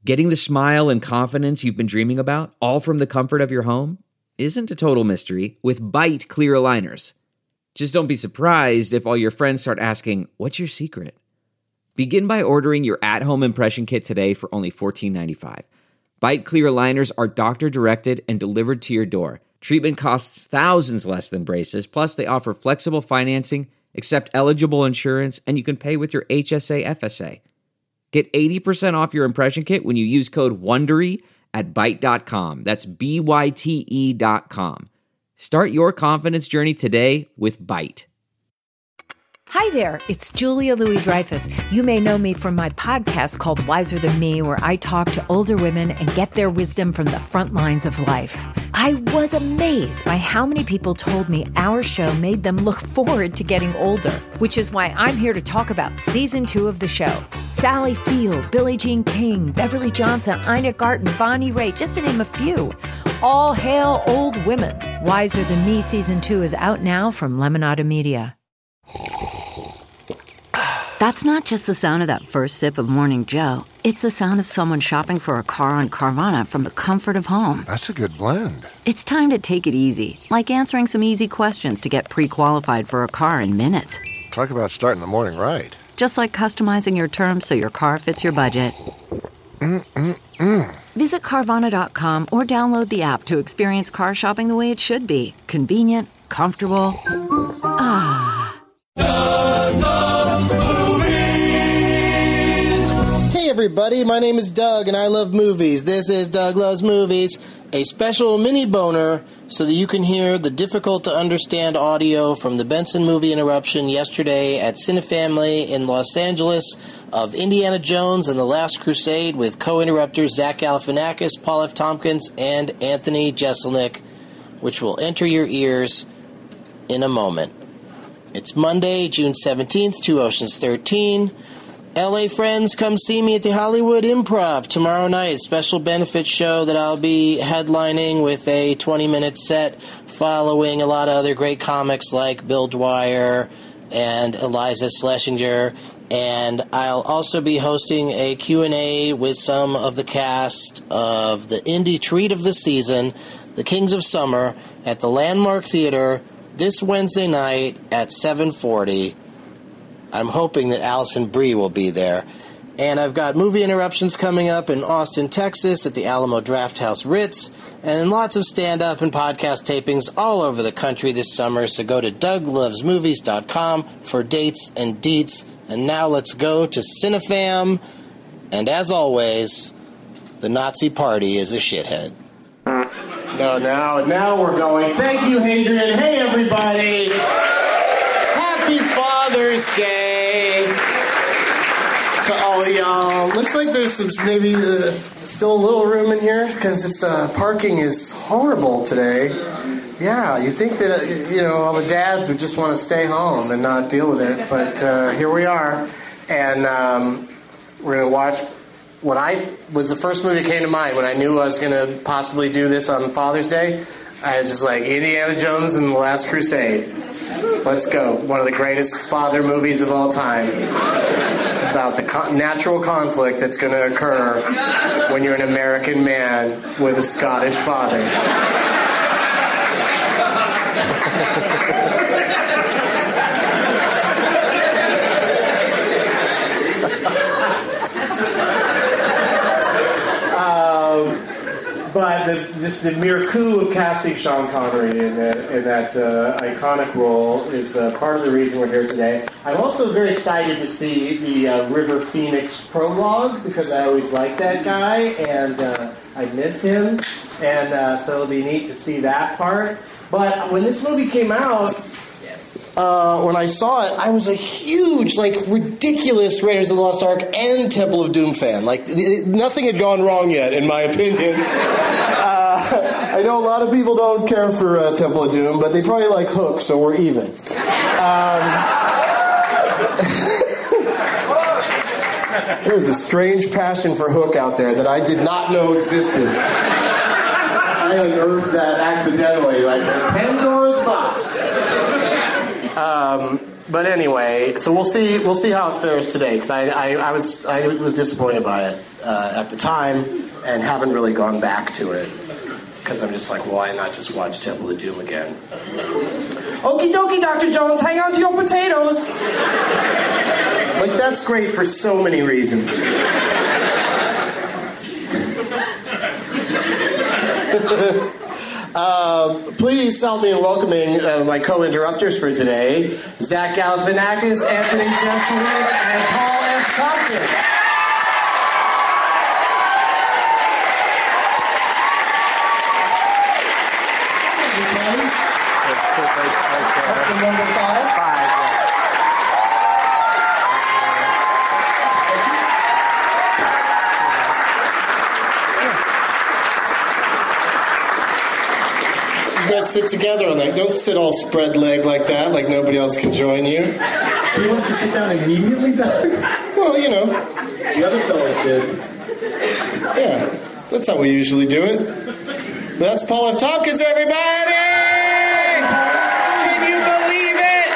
Getting the smile and confidence you've been dreaming about, all from the comfort of your home, isn't a total mystery with Byte clear aligners. Just don't be surprised if all your friends start asking, "What's your secret?" Begin by ordering your at-home impression kit today for only $14.95. Byte clear aligners are doctor-directed and delivered to your door. Treatment costs thousands less than braces, plus they offer flexible financing, accept eligible insurance, and you can pay with your HSA FSA. Get 80% off your impression kit when you use code WONDERY at Byte.com. That's BYTE.com. Start your confidence journey today with Byte. Hi there, it's Julia Louis-Dreyfus. You may know me from my podcast called Wiser Than Me, where I talk to older women and get their wisdom from the front lines of life. I was amazed by how many people told me our show made them look forward to getting older, which is why I'm here to talk about season 2 of the show. Sally Field, Billie Jean King, Beverly Johnson, Ina Garten, Bonnie Raitt, just to name a few. All hail old women. Wiser Than Me season 2 is out now from Lemonada Media. That's not just the sound of that first sip of Morning Joe. It's the sound of someone shopping for a car on Carvana from the comfort of home. That's a good blend. It's time to take it easy, like answering some easy questions to get pre-qualified for a car in minutes. Talk about starting the morning right. Just like customizing your terms so your car fits your budget. Visit Carvana.com or download the app to experience car shopping the way it should be. Convenient, comfortable. Hey everybody, my name is Doug and I love movies. This is Doug Loves Movies, a special mini boner so that you can hear the difficult to understand audio from the Benson movie interruption yesterday at Cinefamily in Los Angeles of Indiana Jones and the Last Crusade with co-interrupters Zach Galifianakis, Paul F. Tompkins, and Anthony Jeselnik, which will enter your ears in a moment. It's Monday, June 17th, 2 Oceans 13. LA friends, come see me at the Hollywood Improv tomorrow night. Special benefit show that I'll be headlining with a 20-minute set following a lot of other great comics like Bill Dwyer and Eliza Schlesinger. And I'll also be hosting a Q&A with some of the cast of the indie treat of the season, The Kings of Summer, at the Landmark Theater this Wednesday night at 7:40. I'm hoping that Allison Brie will be there. And I've got movie interruptions coming up in Austin, Texas at the Alamo Drafthouse Ritz, and lots of stand-up and podcast tapings all over the country this summer, so go to DougLovesMovies.com for dates and deets. And now let's go to Cinefam. And as always, the Nazi Party is a shithead. No, now we're going. Thank you, Hadrian. Hey, everybody. Happy Father's Day to all y'all. Looks like there's some maybe still a little room in here because it's parking is horrible today. Yeah, you'd think that all the dads would just want to stay home and not deal with it, but here we are, and we're gonna watch what was the first movie that came to mind when I knew I was gonna possibly do this on Father's Day. I was just like, Indiana Jones and the Last Crusade. Let's go. One of the greatest father movies of all time. About the natural conflict that's going to occur when you're an American man with a Scottish father. But just the mere coup of casting Sean Connery in that iconic role is part of the reason we're here today. I'm also very excited to see the River Phoenix prologue because I always liked that guy and I miss him, and so it'll be neat to see that part. But when this movie came out, when I saw it, I was a huge, ridiculous Raiders of the Lost Ark and Temple of Doom fan. Nothing had gone wrong yet, in my opinion. I know a lot of people don't care for Temple of Doom, but they probably like Hook, so we're even. There's a strange passion for Hook out there that I did not know existed. I unearthed that accidentally, like Pandora's box. But anyway, so we'll see how it fares today because I was disappointed by it. at the time and haven't really gone back to it. Because I'm just like, why not just watch Temple of Doom again? Okie dokie, Dr. Jones, hang on to your potatoes! Like, that's great for so many reasons. Please help me in welcoming my co-interrupters for today, Zach Galifianakis, Anthony Jeselnik, and Paul F. Tompkins. Number 5? 5, yes. You guys sit together on that. Don't sit all spread leg like that, like nobody else can join you. Do you want to sit down immediately, Doug? Well, you know. The other fellows did. Yeah, that's how we usually do it. That's Paul F. Tompkins, everybody! Can you believe it?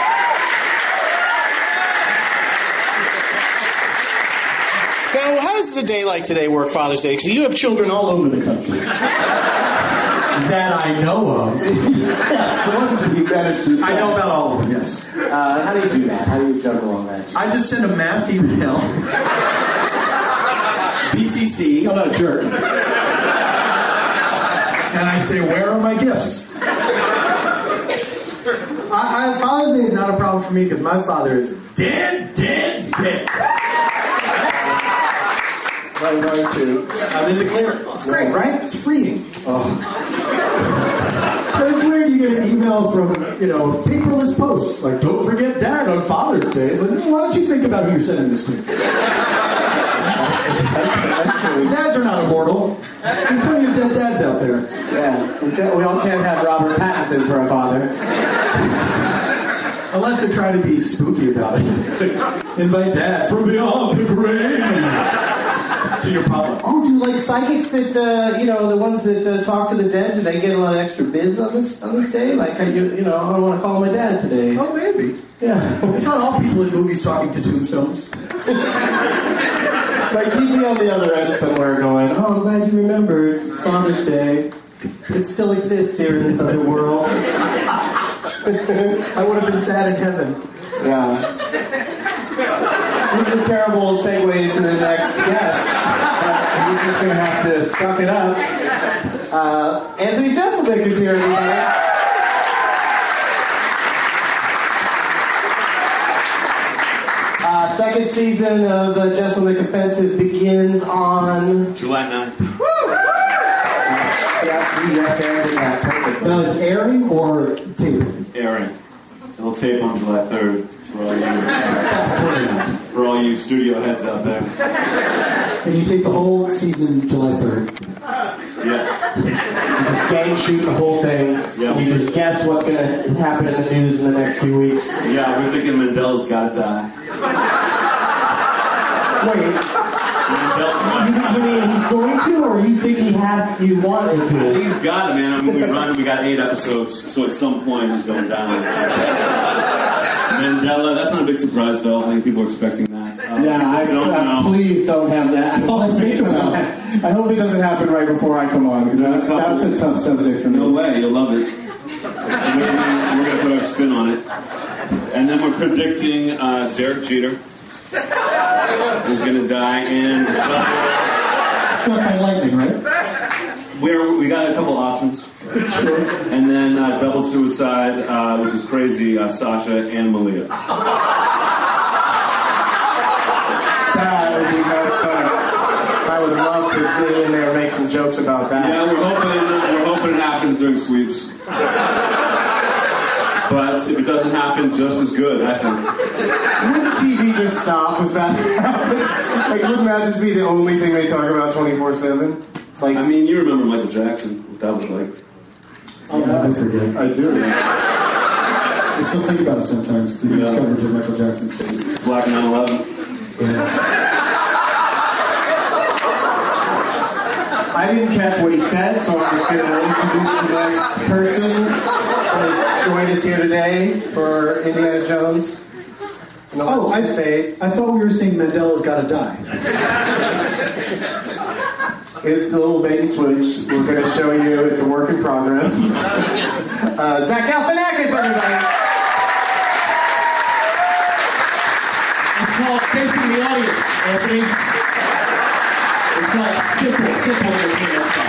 Now, how does a day like today work, Father's Day? Because you have children all over the country. That I know of. Yes, the ones that you managed to... I know about all of them, yes. How do you do that? How do you juggle all that? I just send a mass email. BCC. I'm not a jerk. And I say, where are my gifts? Father's Day is not a problem for me because my father is dead. I'm going to. I'm in the clear. It's great, right? It's freeing. Oh. But it's weird you get an email from, paperless posts. Like, don't forget Dad on Father's Day. It's like, why don't you think about who you're sending this to? Dads are not immortal. There's plenty of dead dads out there. Yeah, we all can't have Robert Pattinson for a father. Unless they're trying to be spooky about it. Invite Dad from beyond the grave to your papa. Oh, do like psychics that, the ones that talk to the dead, do they get a lot of extra biz on this day? Like, I want to call my dad today. Oh, maybe. Yeah. It's not all people in movies talking to tombstones. Like, he'd be on the other end somewhere going, oh, I'm glad you remembered Father's Day. It still exists here in this other world. I would have been sad in heaven. Yeah. This is a terrible segue to the next guest. He's just going to have to suck it up. Anthony Jeselnik is here, everybody. Second season of the Jeselnik Offensive begins on... July 9th. Woo! Yes, Aaron did that perfectly. Now, it's airing or taping? Airing. It'll tape on July 3rd for all you studio heads out there. And you take the whole season July 3rd? Yes. You just gang shoot the whole thing. Yeah. You just guess what's going to happen in the news in the next few weeks. Yeah, we're thinking Mandela's gotta die. Wait. You mean he's going to, or you think you want him to? He's got it, man. I mean, we got 8 episodes, so at some point he's going down. Mandela, that's not a big surprise, though. I think people are expecting that. Please don't have that. That's all I think about. I hope it doesn't happen right before I come on, because that's a tough subject for me. No way, you'll love it. So we're going to put our spin on it. And then we're predicting Derek Jeter is going to die, and Struck by lightning, right? we got a couple options. Sure. And then double suicide, which is crazy, Sasha and Malia. That would be messed up. I would love to get in there and make some jokes about that. Yeah, we're hoping it happens during sweeps. But if it doesn't happen, just as good, I think. Wouldn't TV just stop if that happened? Like, wouldn't that just be the only thing they talk about 24/7? Like, I mean, you remember Michael Jackson, what that was like. I'll never forget. I do. I still think about it sometimes. The news coverage of Michael Jackson's day. Black 9/11. I didn't catch what he said, so I'm just going to introduce the next person who has joined us here today for Indiana Jones. I thought we were saying Mandela's gotta die. Here's the little bait and switch. We're going to show you. It's a work in progress. Zach Galifianakis, everybody. It's called Facing the Audience, Anthony. It's called simple entertainment stuff.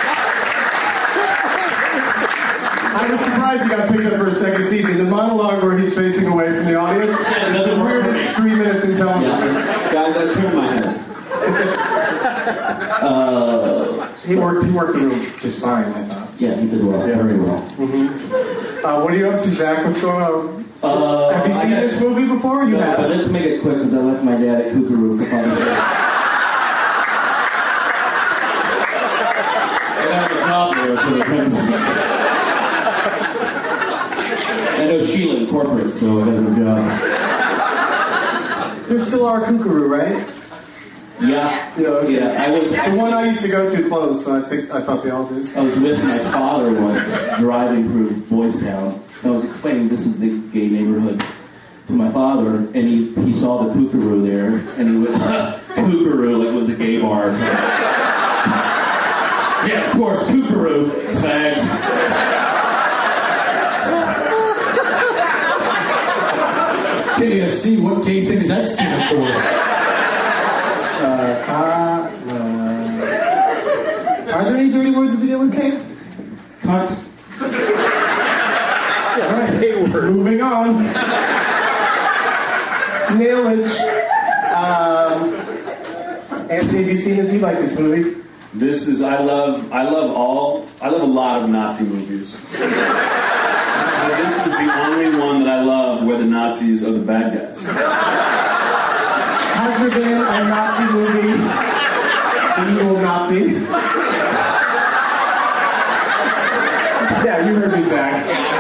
I was surprised he got picked up for a second season. The monologue where he's facing away from the audience is the weirdest 3 minutes in television. Yeah. Guys, I turned my head. He worked the room just fine, I thought. Yeah, he did well. Yeah. Very well. What are you up to, Zach? What's going on? Have you seen this movie before? You have? But let's make it quick because I left my dad at Kookaroo for Father's Day. I got a job there for the friends. I know Sheila in corporate, so I got a job. There still are Kookaroo, right? Yeah. Yeah. I was the one I used to go to closed, so I thought they all did. I was with my father once driving through Boys Town. I was explaining this is the gay neighborhood to my father, and he saw the Kookaroo there, and he went, Kookaroo, like it was a gay bar. Yeah, of course, Kookaroo, fags. KFC, what gay thing is that stand for? Are there any dirty words in video with K? Cunt. All right. Moving on. Nailage. Anthony, have you seen this? You like this movie? This is I love a lot of Nazi movies. But this is the only one that I love where the Nazis are the bad guys. Has there been a Nazi movie? The evil Nazi? Yeah, you heard me, Zach.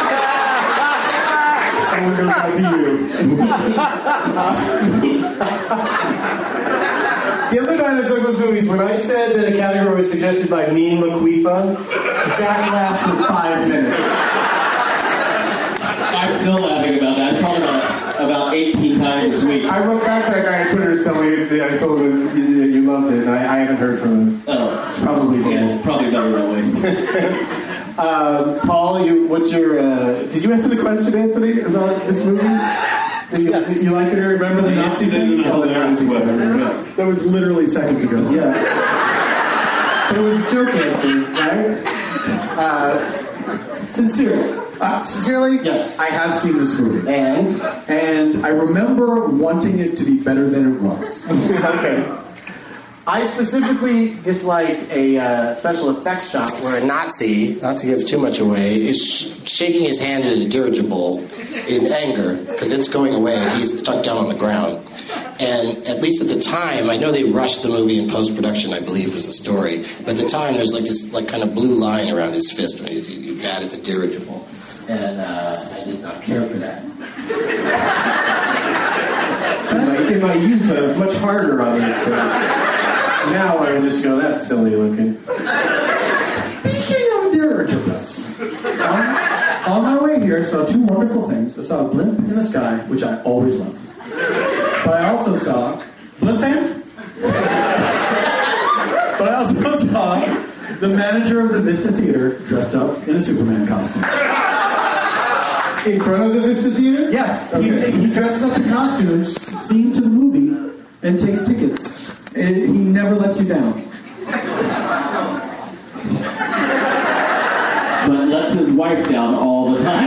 That one goes out to you. The other night at Douglas Movies, when I said that a category was suggested by me, Laquifa, Zach laughed for 5 minutes. I'm still laughing about that. I thought about 18 times this week. I wrote back to that guy on Twitter telling me that I told him you loved it, and I haven't heard from him. Oh. It's probably it's probably better that way. Paul, what's your... did you answer the question, Anthony, about this movie? Yes. You like it or... Remember the Nazi thing? That was literally seconds ago. Yeah. But it was a joke answer, right? Sincerely. Sincerely? Yes. I have seen this movie. And I remember wanting it to be better than it was. Okay. I specifically disliked a special effects shot where a Nazi, not to give too much away, is shaking his hand at a dirigible in anger because it's going away and he's stuck down on the ground. And at least at the time, I know they rushed the movie in post-production, I believe was the story. But at the time, there's like this kind of blue line around his fist when he added the dirigible. And I did not care for that. In my youth, I was much harder on these things. Now I would just go, that's silly looking. Speaking of dirigibles, on my way here, I saw two wonderful things. I saw a blimp in the sky, which I always love. But I also saw... Blimp fans? But I also saw the manager of the Vista Theater dressed up in a Superman costume. In front of the Vista Theater? Yes. Okay. He dresses up in costumes themed to the movie and takes tickets. And he never lets you down. But lets his wife down all the time.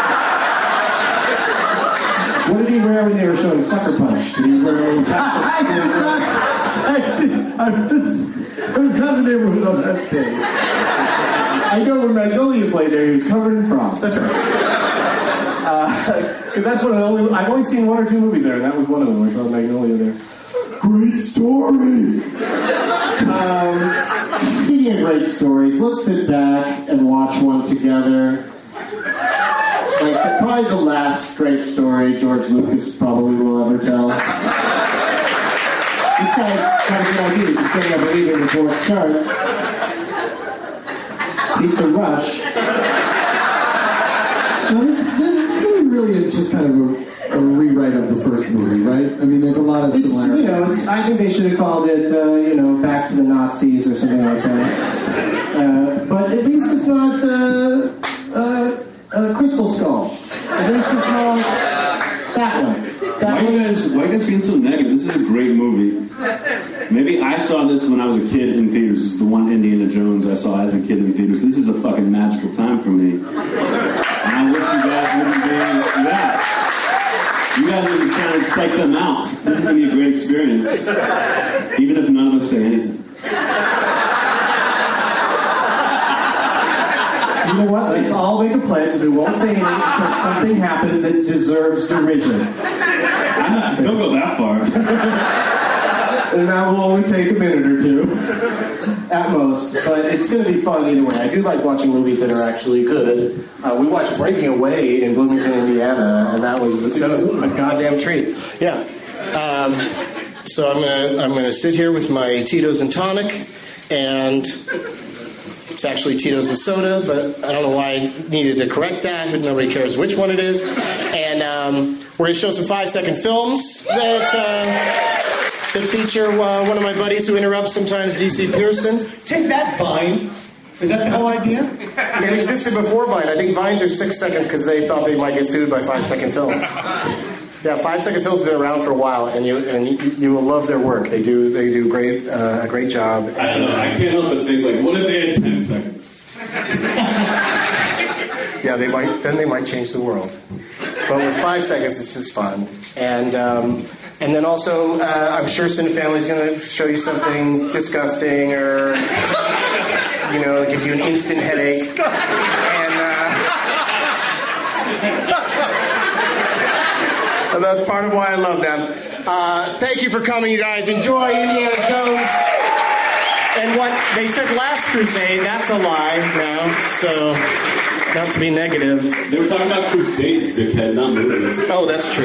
What did he wear when they were showing Sucker Punch? Did he wear any I was not in the neighborhood on that day. I know when Magnolia played there, he was covered in frost. That's right. Because that's one of the only... I've only seen one or two movies there, and that was one of them. I saw Magnolia there. Great story! Speaking of great stories, let's sit back and watch one together. Probably the last great story George Lucas probably will ever tell. This guy's got a good idea. He's just getting up and leaving before it starts. Beat the rush. Now this movie really is just kind of a rewrite of the first movie, right? I mean, there's a lot of similarities. I think they should have called it, Back to the Nazis or something like that. But at least it's not Crystal Skull. At least it's not that one. Why are you guys being so negative? This is a great movie. Maybe I saw this when I was a kid in theaters. This is the one Indiana Jones I saw as a kid in theaters. This is a fucking magical time for me. And I wish you guys wouldn't be... Yeah. You guys are trying to psych them out. This is going to be a great experience. Even if none of us say anything. You know what? Let's all make a pledge that we won't say anything until something happens that deserves derision. Don't go that far. And that will only take a minute or two, at most. But it's going to be fun either way. I do like watching movies that are actually good. We watched Breaking Away in Bloomington, Indiana, and that was a goddamn treat. Yeah. So I'm gonna sit here with my Tito's and tonic, and it's actually Tito's and soda, but I don't know why I needed to correct that. Nobody cares which one it is. And we're going to show some 5-second films that feature one of my buddies who interrupts sometimes, DC Pearson. Take that, Vine. Is that the whole idea? It existed before Vine. I think Vines are 6 seconds because they thought they might get sued by 5-second films. Yeah, 5-second films have been around for a while, and you will love their work. They do a great job. I don't know. I can't help but think, what if they had 10 seconds? Yeah, they might change the world. But with 5 seconds, it's just fun. And then also, I'm sure Cinefamily's going to show you something disgusting or, gives you an instant headache. And that's part of why I love them. Thank you for coming, you guys. Enjoy Indiana Jones. And what they said Last Crusade, that's a lie now, so not to be negative. They were talking about Crusades, dickhead, not movies. Oh, that's true.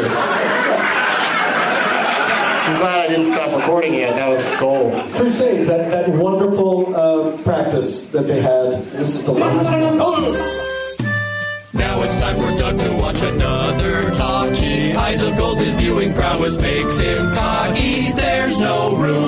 I'm glad I didn't stop recording yet. That was gold. Crusades, that wonderful practice that they had. This is the last one. Oh! Now it's time for Doug to watch another talkie. Eyes of gold, his viewing prowess makes him cocky. There's no room